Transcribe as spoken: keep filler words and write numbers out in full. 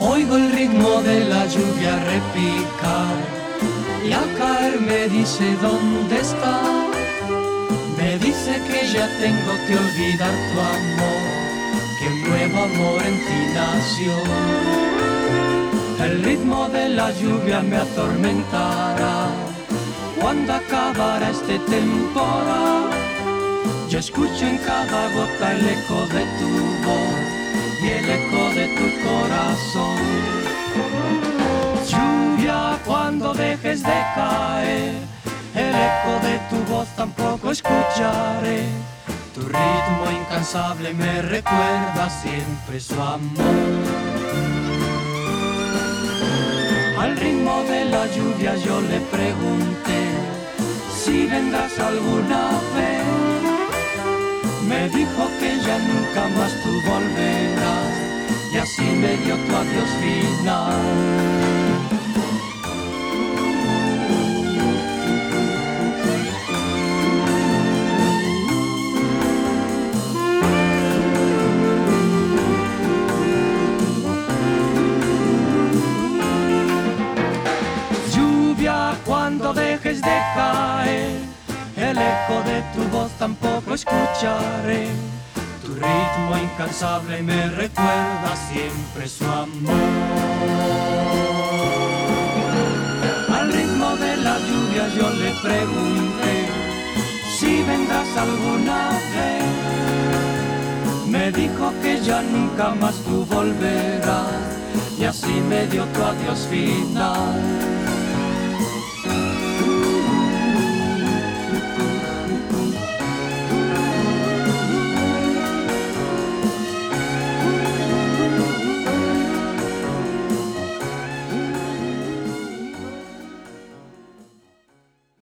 Oigo el ritmo de la lluvia repicar y al caer me dice ¿dónde está? Me dice que ya tengo que olvidar tu amor, que un nuevo amor en ti nació. El ritmo de la lluvia me atormentará cuando acabará este temporal. Yo escucho en cada gota el eco de tu voz y el eco de tu corazón. Lluvia, cuando dejes de caer, el eco de tu voz tampoco escucharé. Tu ritmo incansable me recuerda siempre su amor. Al ritmo de la lluvia yo le pregunté si vendrás alguna vez. Me dijo que ya nunca más tú volverás y así me dio tu adiós final. Lluvia, cuando dejes de caer, el eco de tu voz tampoco escucharé. Tu ritmo incansable me recuerda siempre su amor. Al ritmo de la lluvia yo le pregunté si vendrás alguna vez. Me dijo que ya nunca más tú volverás y así me dio tu adiós final.